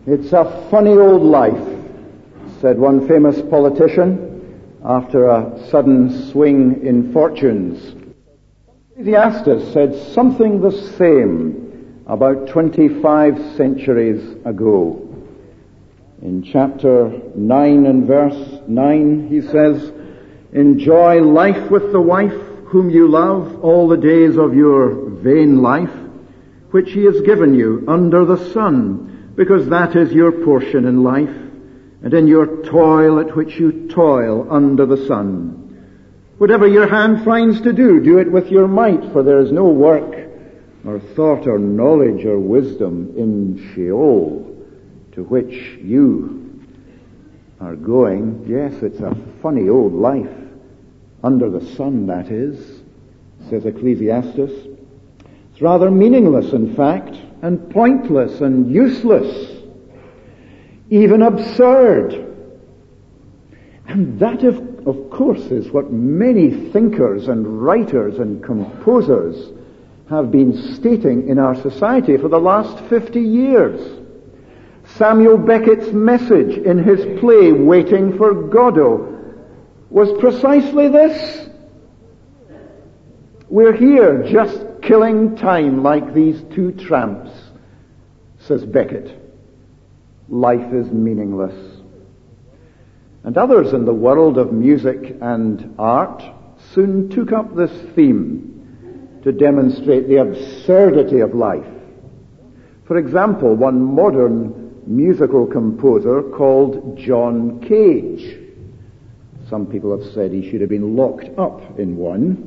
It's a funny old life, said one famous politician after a sudden swing in fortunes. Ecclesiastes said something the same about 25 centuries ago. In chapter 9 and verse 9, he says, "Enjoy life with the wife whom you love all the days of your vain life, which he has given you under the sun, because that is your portion in life, and in your toil at which you toil under the sun. Whatever your hand finds to do, do it with your might, for there is no work, or thought, or knowledge, or wisdom in Sheol, to which you are going." Yes, it's a funny old life, under the sun, that is, says Ecclesiastes. It's rather meaningless, in fact, and pointless and useless, even absurd. And that, of course, is what many thinkers and writers and composers have been stating in our society for the last 50 years. Samuel Beckett's message in his play, Waiting for Godot, was precisely this. We're here just killing time like these two tramps, says Beckett. Life is meaningless. And others in the world of music and art soon took up this theme to demonstrate the absurdity of life. For example, one modern musical composer called John Cage. Some people have said he should have been locked up in one.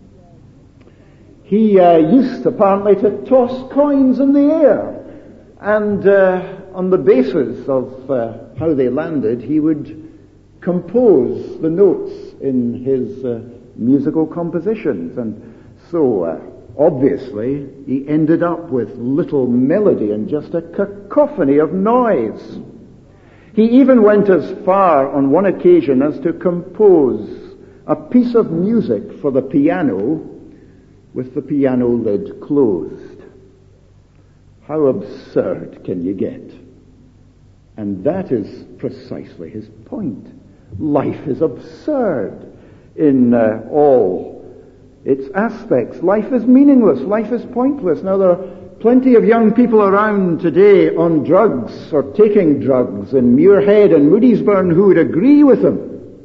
He used apparently to toss coins in the air, and on the basis of how they landed, he would compose the notes in his musical compositions. And so, obviously, he ended up with little melody and just a cacophony of noise. He even went as far on one occasion as to compose a piece of music for the piano with the piano lid closed. How absurd can you get? And that is precisely his point. Life is absurd in all its aspects. Life is meaningless. Life is pointless. Now, there are plenty of young people around today on drugs or taking drugs in Muirhead and Moodiesburn who would agree with him.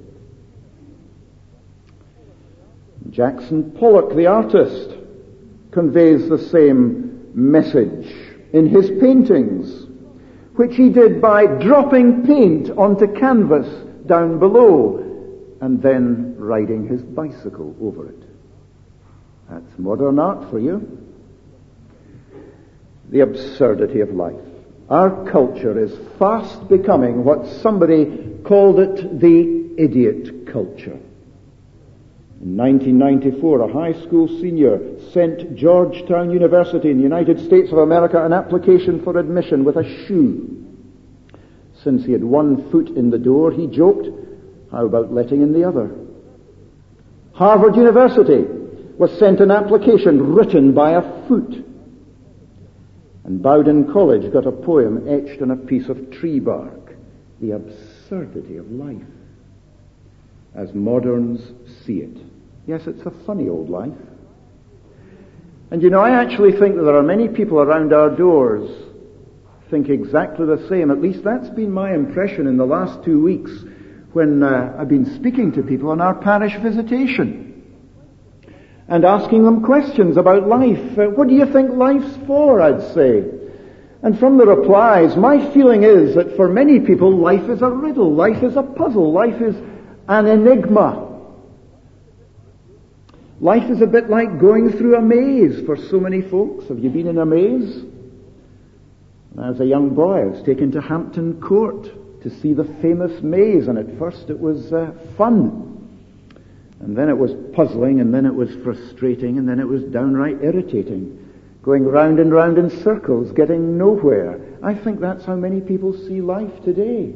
Jackson Pollock, the artist, conveys the same message in his paintings, which he did by dropping paint onto canvas down below and then riding his bicycle over it. That's modern art for you. The absurdity of life. Our culture is fast becoming what somebody called it the idiot culture. In 1994, a high school senior sent Georgetown University in the United States of America an application for admission with a shoe. Since he had one foot in the door, he joked, how about letting in the other? Harvard University was sent an application written by a foot. And Bowdoin College got a poem etched on a piece of tree bark. The absurdity of life, as moderns see it. Yes, it's a funny old life. And I actually think that there are many people around our doors think exactly the same. At least that's been my impression in the last 2 weeks when I've been speaking to people on our parish visitation and asking them questions about life. What do you think life's for, I'd say. And from the replies, my feeling is that for many people, life is a riddle, life is a puzzle, life is an enigma. Life is a bit like going through a maze for so many folks. Have you been in a maze? When I was a young boy, I was taken to Hampton Court to see the famous maze, and at first it was fun. And then it was puzzling, and then it was frustrating, and then it was downright irritating. Going round and round in circles, getting nowhere. I think that's how many people see life today.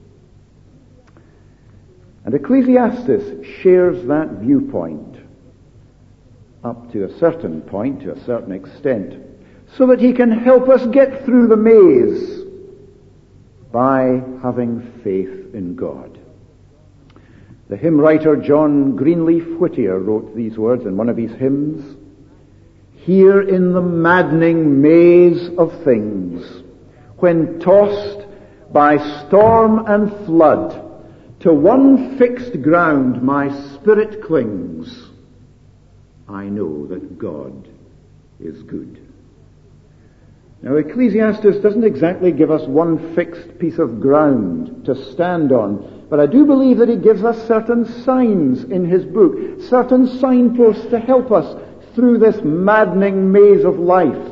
And Ecclesiastes shares that viewpoint up to a certain point, to a certain extent, so that he can help us get through the maze by having faith in God. The hymn writer John Greenleaf Whittier wrote these words in one of his hymns. Here in the maddening maze of things, when tossed by storm and flood, to one fixed ground my spirit clings. I know that God is good. Now, Ecclesiastes doesn't exactly give us one fixed piece of ground to stand on, but I do believe that he gives us certain signs in his book, certain signposts to help us through this maddening maze of life.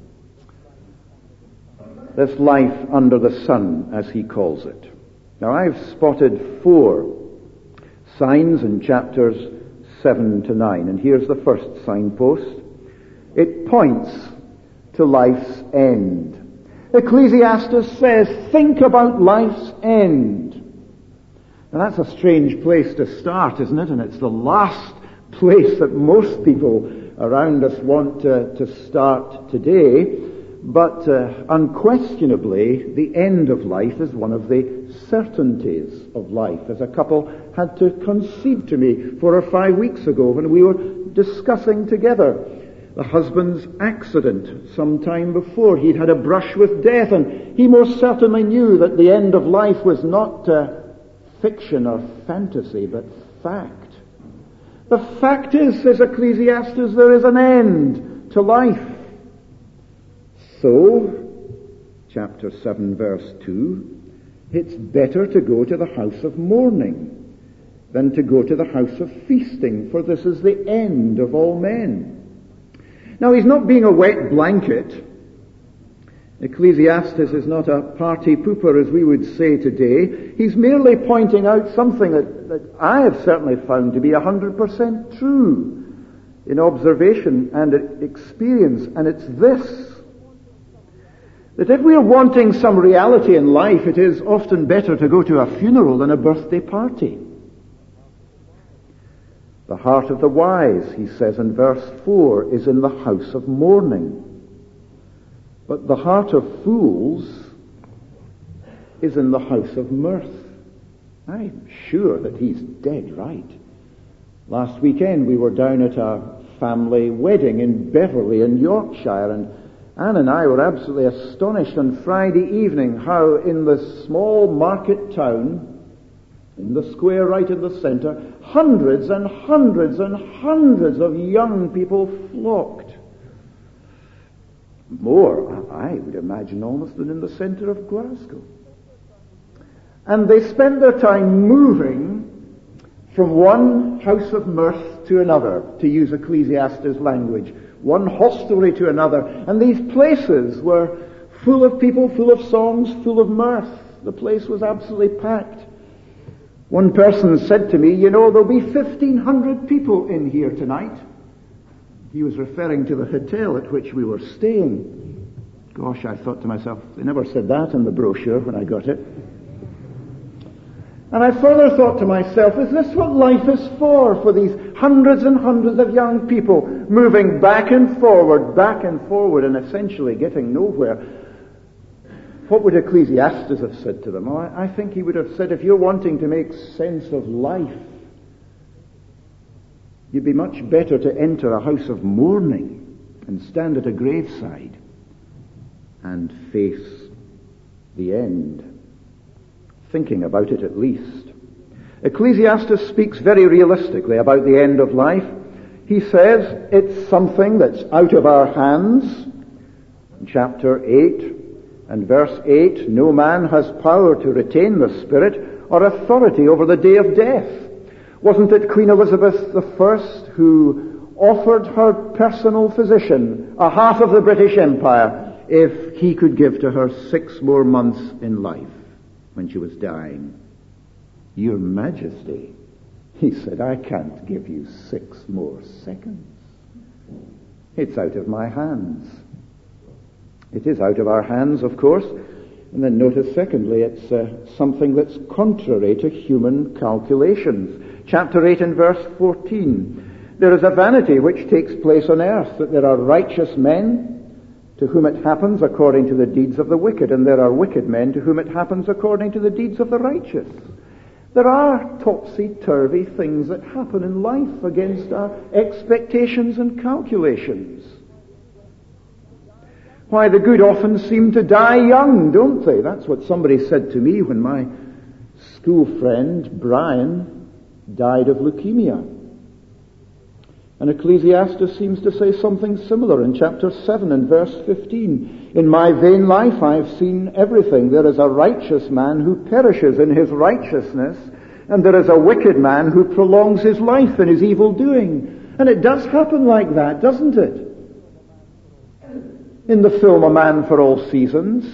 This life under the sun, as he calls it. Now, I've spotted 4 signs in chapters 7 to 9, and here's the first signpost. It points to life's end. Ecclesiastes says, think about life's end. Now, that's a strange place to start, isn't it? And it's the last place that most people around us want to start today. But unquestionably, the end of life is one of the certainties of life, as a couple had to concede to me 4 or 5 weeks ago when we were discussing together the husband's accident some time before. He'd had a brush with death, and he most certainly knew that the end of life was not fiction or fantasy, but fact. The fact is, says Ecclesiastes, there is an end to life. So, chapter 7, verse 2, it's better to go to the house of mourning than to go to the house of feasting, for this is the end of all men. Now, he's not being a wet blanket. Ecclesiastes is not a party pooper, as we would say today. He's merely pointing out something that I have certainly found to be 100% true in observation and experience, and it's this. That if we are wanting some reality in life, it is often better to go to a funeral than a birthday party. The heart of the wise, he says in verse 4, is in the house of mourning. But the heart of fools is in the house of mirth. I'm sure that he's dead right. Last weekend we were down at a family wedding in Beverley in Yorkshire, and Anne and I were absolutely astonished on Friday evening how in this small market town, in the square right in the center, hundreds and hundreds and hundreds of young people flocked. More, I would imagine, almost than in the center of Glasgow. And they spent their time moving from one house of mirth to another, to use Ecclesiastes language, one hostelry to another. And these places were full of people, full of songs, full of mirth. The place was absolutely packed. One person said to me, you know, there'll be 1,500 people in here tonight. He was referring to the hotel at which we were staying. Gosh, I thought to myself, they never said that in the brochure when I got it. And I further thought to myself, is this what life is for these hundreds and hundreds of young people moving back and forward, and essentially getting nowhere? What would Ecclesiastes have said to them? Oh, I think he would have said, if you're wanting to make sense of life, you'd be much better to enter a house of mourning and stand at a graveside and face the end, thinking about it at least. Ecclesiastes speaks very realistically about the end of life. He says it's something that's out of our hands. In chapter 8 and verse 8, no man has power to retain the spirit or authority over the day of death. Wasn't it Queen Elizabeth I who offered her personal physician a half of the British Empire if he could give to her 6 more months in life when she was dying? Your Majesty, he said, I can't give you 6 more seconds. It's out of my hands. It is out of our hands, of course. And then notice, secondly, it's something that's contrary to human calculations. Chapter 8 and verse 14. There is a vanity which takes place on earth, that there are righteous men to whom it happens according to the deeds of the wicked, and there are wicked men to whom it happens according to the deeds of the righteous. There are topsy-turvy things that happen in life against our expectations and calculations. Why, the good often seem to die young, don't they? That's what somebody said to me when my school friend, Brian, died of leukemia. And Ecclesiastes seems to say something similar in chapter 7 and verse 15. In my vain life I have seen everything. There is a righteous man who perishes in his righteousness, and there is a wicked man who prolongs his life in his evil doing. And it does happen like that, doesn't it? In the film A Man for All Seasons,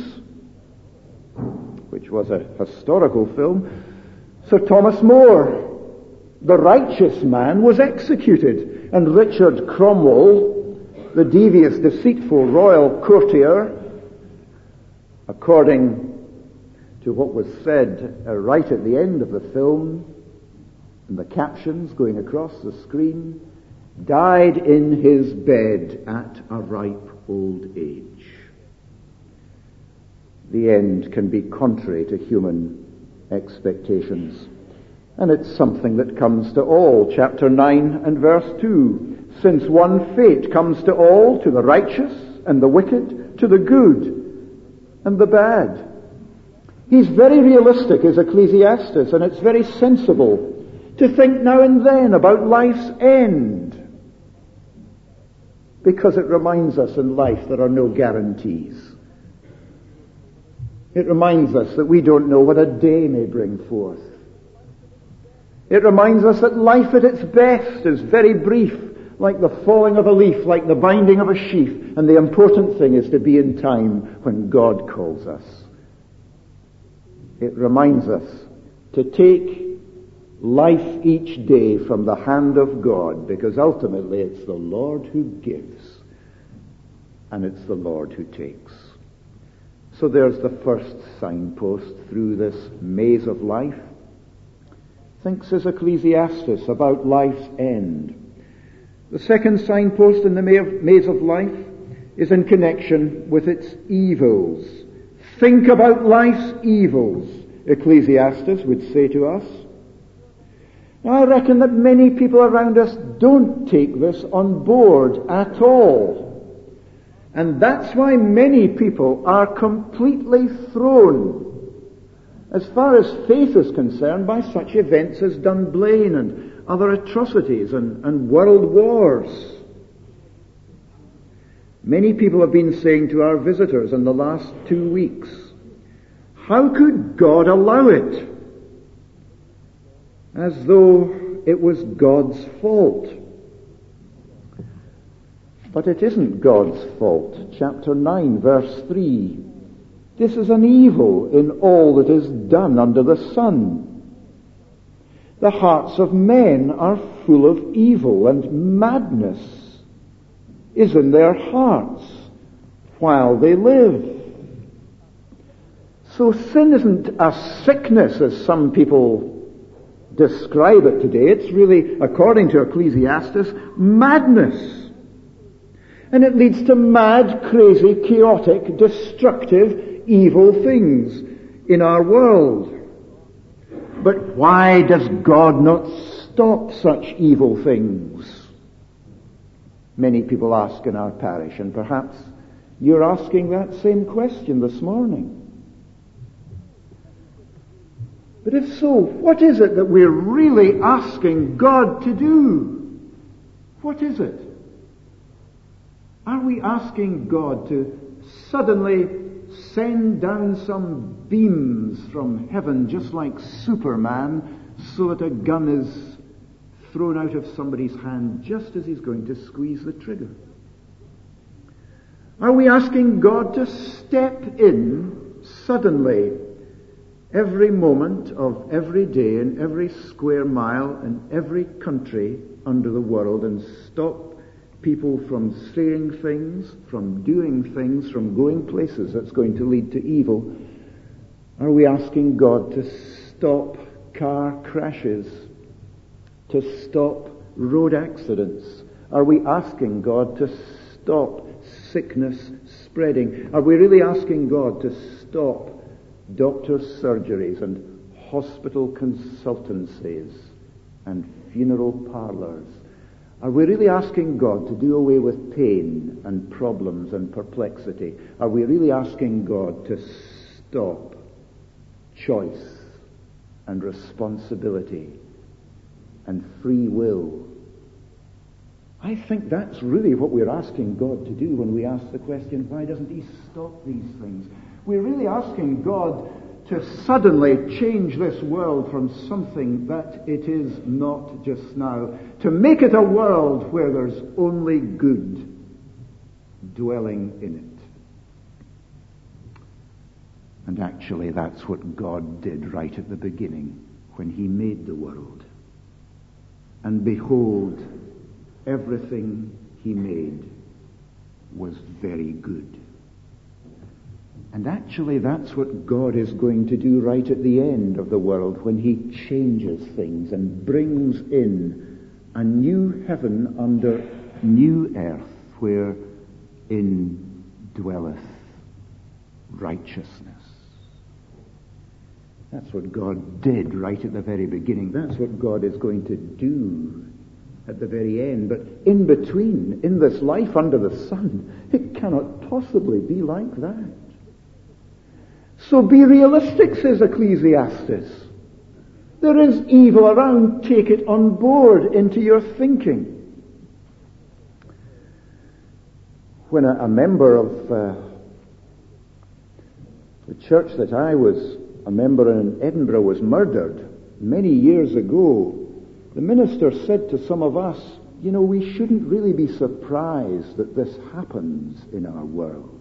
which was a historical film, Sir Thomas More, the righteous man, was executed. And Richard Cromwell, the devious, deceitful royal courtier, according to what was said right at the end of the film, and the captions going across the screen, died in his bed at a ripe old age. The end can be contrary to human expectations. And it's something that comes to all. Chapter 9 and verse 2. Since one fate comes to all, to the righteous and the wicked, to the good and the bad. He's very realistic, is Ecclesiastes, and it's very sensible to think now and then about life's end. Because it reminds us in life there are no guarantees. It reminds us that we don't know what a day may bring forth. It reminds us that life at its best is very brief, like the falling of a leaf, like the binding of a sheaf, and the important thing is to be in time when God calls us. It reminds us to take life each day from the hand of God, because ultimately it's the Lord who gives, and it's the Lord who takes. So there's the first signpost through this maze of life. Thinks as Ecclesiastes about life's end. The second signpost in the maze of life is in connection with its evils. Think about life's evils, Ecclesiastes would say to us. Now, I reckon that many people around us don't take this on board at all. And that's why many people are completely thrown, as far as faith is concerned, by such events as Dunblane and other atrocities and world wars. Many people have been saying to our visitors in the last 2 weeks, how could God allow it? As though it was God's fault. But it isn't God's fault. Chapter 9, verse 3. This is an evil in all that is done under the sun. The hearts of men are full of evil, and madness is in their hearts while they live. So sin isn't a sickness as some people describe it today. It's really, according to Ecclesiastes, madness. And it leads to mad, crazy, chaotic, destructive, evil things in our world. But why does God not stop such evil things? Many people ask in our parish, and perhaps you're asking that same question this morning. But if so, what is it that we're really asking God to do? What is it? Are we asking God to suddenly send down some beams from heaven, just like Superman, so that a gun is thrown out of somebody's hand just as he's going to squeeze the trigger? Are we asking God to step in suddenly every moment of every day in every square mile in every country under the world and stop people from saying things, from doing things, from going places that's going to lead to evil? Are we asking God to stop car crashes, to stop road accidents? Are we asking God to stop sickness spreading? Are we really asking God to stop doctors' surgeries and hospital consultancies and funeral parlours? Are we really asking God to do away with pain and problems and perplexity? Are we really asking God to stop choice and responsibility and free will? I think that's really what we're asking God to do when we ask the question, why doesn't he stop these things? We're really asking God to suddenly change this world from something that it is not just now, to make it a world where there's only good dwelling in it. And actually that's what God did right at the beginning when he made the world. And behold, everything he made was very good. And actually that's what God is going to do right at the end of the world when he changes things and brings in a new heaven under new earth wherein dwelleth righteousness. That's what God did right at the very beginning. That's what God is going to do at the very end. But in between, in this life under the sun, it cannot possibly be like that. So be realistic, says Ecclesiastes. There is evil around. Take it on board into your thinking. When a member of the church that I was a member in Edinburgh was murdered many years ago, the minister said to some of us, you know, we shouldn't really be surprised that this happens in our world.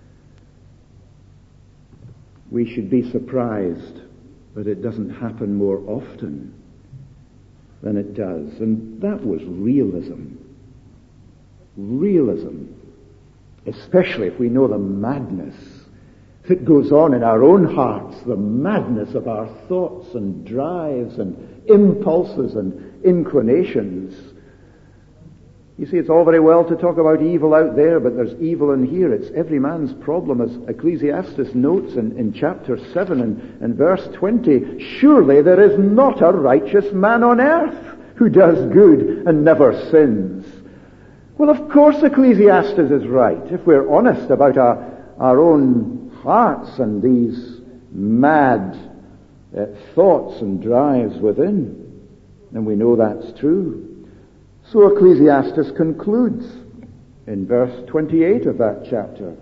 We should be surprised that it doesn't happen more often than it does. And that was realism. Realism. Especially if we know the madness that goes on in our own hearts, the madness of our thoughts and drives and impulses and inclinations. You see, it's all very well to talk about evil out there, but there's evil in here. It's every man's problem, as Ecclesiastes notes in chapter 7 and verse 20. Surely there is not a righteous man on earth who does good and never sins. Well, of course Ecclesiastes is right. If we're honest about our own hearts and these mad thoughts and drives within, then we know that's true. So Ecclesiastes concludes in verse 28 of that chapter.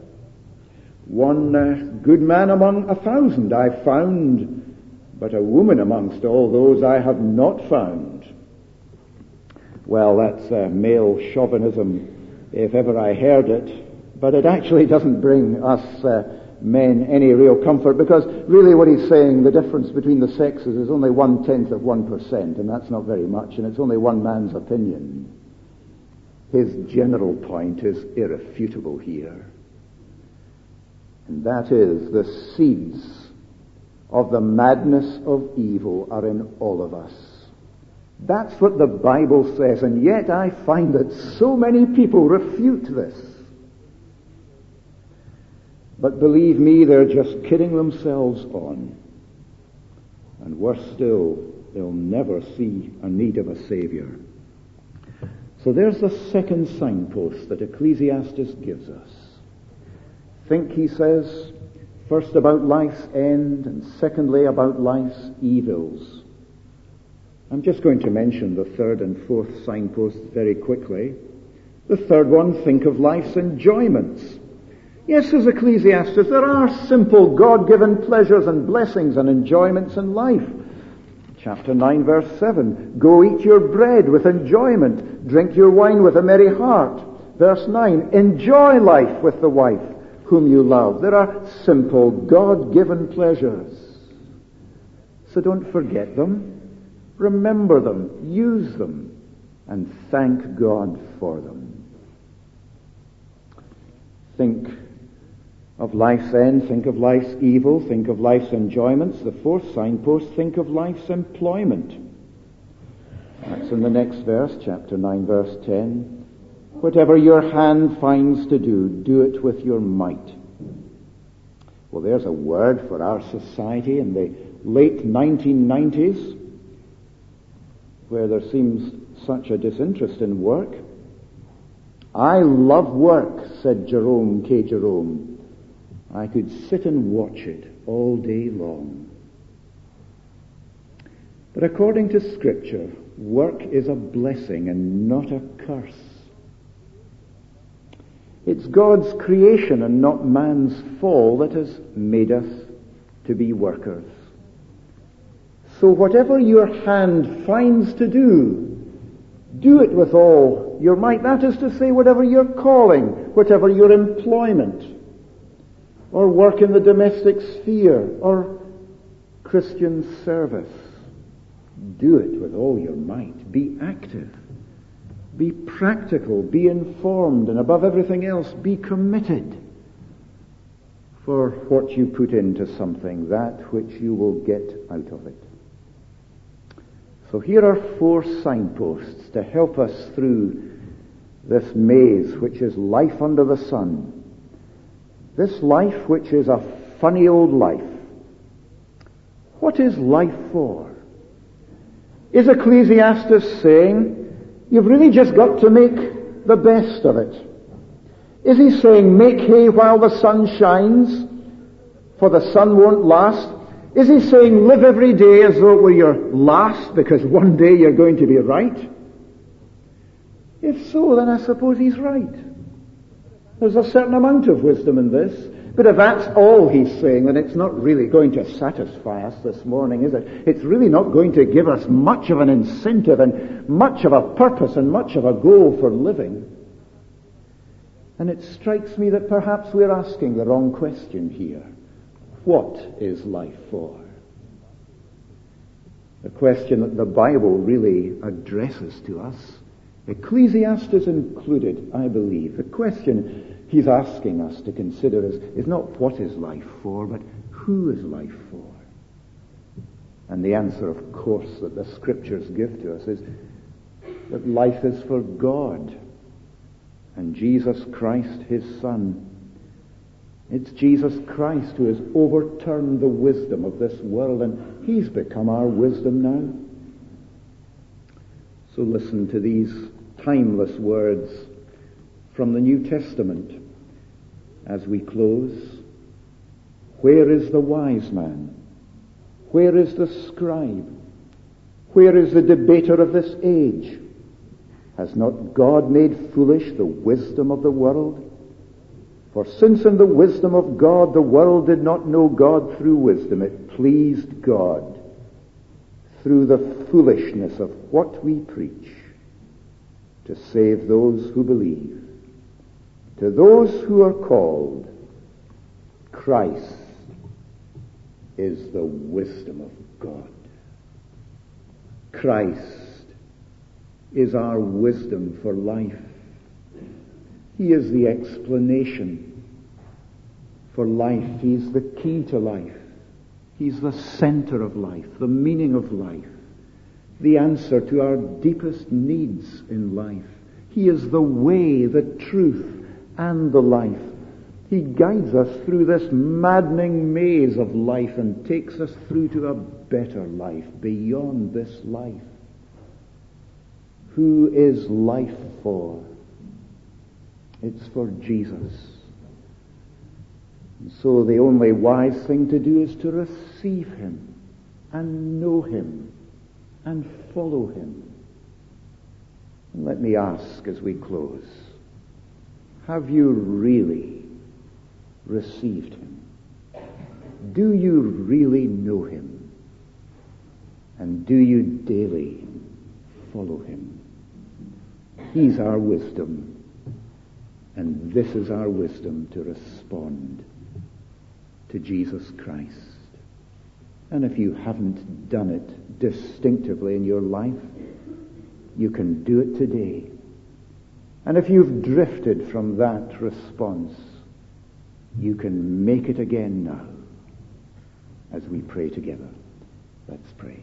One good man among 1,000 I found, but a woman amongst all those I have not found. Well, that's male chauvinism, if ever I heard it, but it actually doesn't bring us men any real comfort, because really what he's saying, the difference between the sexes is only 1/10 of 1%, and that's not very much, and it's only one man's opinion. His general point is irrefutable here, and that is the seeds of the madness of evil are in all of us. That's what the Bible says, and yet I find that so many people refute this. But believe me, they're just kidding themselves on. And worse still, they'll never see a need of a Savior. So there's the second signpost that Ecclesiastes gives us. Think, he says, first about life's end, and secondly about life's evils. I'm just going to mention the third and fourth signposts very quickly. The third one, think of life's enjoyments. Yes, says Ecclesiastes, there are simple God-given pleasures and blessings and enjoyments in life. Chapter 9, verse 7, go eat your bread with enjoyment, drink your wine with a merry heart. Verse 9, enjoy life with the wife whom you love. There are simple God-given pleasures. So don't forget them, remember them, use them, and thank God for them. Think of life's end, think of life's evil, think of life's enjoyments. The fourth signpost, think of life's employment. That's in the next verse, chapter 9, verse 10. Whatever your hand finds to do, do it with your might. Well, there's a word for our society in the late 1990s, where there seems such a disinterest in work. I love work, said Jerome K. Jerome. I could sit and watch it all day long. But according to Scripture, work is a blessing and not a curse. It's God's creation and not man's fall that has made us to be workers. So whatever your hand finds to do it with all your might. That is to say, whatever your calling, whatever your employment, or work in the domestic sphere, or Christian service. Do it with all your might. Be active. Be practical. Be informed. And above everything else, be committed. For what you put into something, that which you will get out of it. So here are 4 signposts to help us through this maze, which is life under the sun. This life, which is a funny old life. What is life for? Is Ecclesiastes saying, you've really just got to make the best of it? Is he saying, make hay while the sun shines, for the sun won't last? Is he saying, live every day as though it were your last, because one day you're going to be right? If so, then I suppose he's right. There's a certain amount of wisdom in this. But if that's all he's saying, then it's not really going to satisfy us this morning, is it? It's really not going to give us much of an incentive and much of a purpose and much of a goal for living. And it strikes me that perhaps we're asking the wrong question here. What is life for? The question that the Bible really addresses to us, Ecclesiastes included, I believe. The question he's asking us to consider is not what is life for, but who is life for? And the answer, of course, that the Scriptures give to us is that life is for God and Jesus Christ, his Son. It's Jesus Christ who has overturned the wisdom of this world, and he's become our wisdom now. So listen to these timeless words from the New Testament as we close. Where is the wise man? Where is the scribe? Where is the debater of this age? Has not God made foolish the wisdom of the world? For since in the wisdom of God the world did not know God through wisdom, it pleased God through the foolishness of what we preach to save those who believe. To those who are called, Christ is the wisdom of God. Christ is our wisdom for life. He is the explanation for life. He's the key to life. He's the center of life, the meaning of life, the answer to our deepest needs in life. He is the way, the truth, and the life. He guides us through this maddening maze of life and takes us through to a better life beyond this life. Who is life for? It's for Jesus. And so the only wise thing to do is to receive him and know him and follow him. And let me ask as we close, have you really received him? Do you really know him? And do you daily follow him? He's our wisdom. And this is our wisdom to respond to Jesus Christ. And if you haven't done it distinctively in your life, you can do it today. And if you've drifted from that response, you can make it again now as we pray together. Let's pray.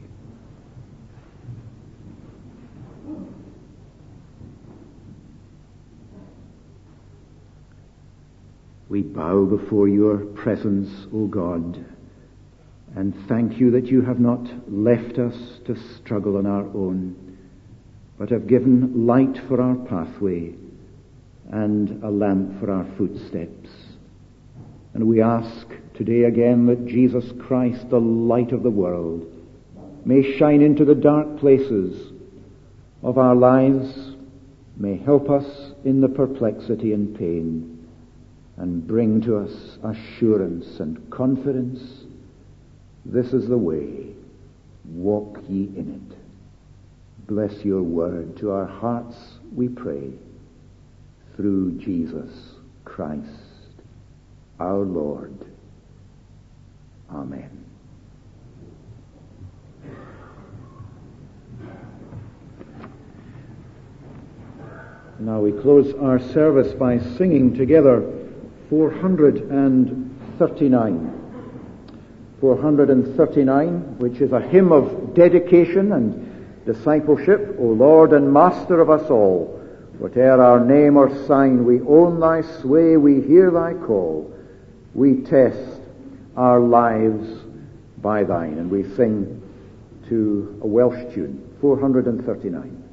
We bow before your presence, O God, and thank you that you have not left us to struggle on our own, but have given light for our pathway and a lamp for our footsteps. And we ask today again that Jesus Christ, the light of the world, may shine into the dark places of our lives, may help us in the perplexity and pain, and bring to us assurance and confidence. This is the way. Walk ye in it. Bless your word to our hearts, we pray, through Jesus Christ, our Lord. Amen. Now we close our service by singing together 439. 439, which is a hymn of dedication and discipleship. O Lord and Master of us all, whate'er our name or sign, we own thy sway, we hear thy call. We test our lives by thine. And we sing to a Welsh tune, 439.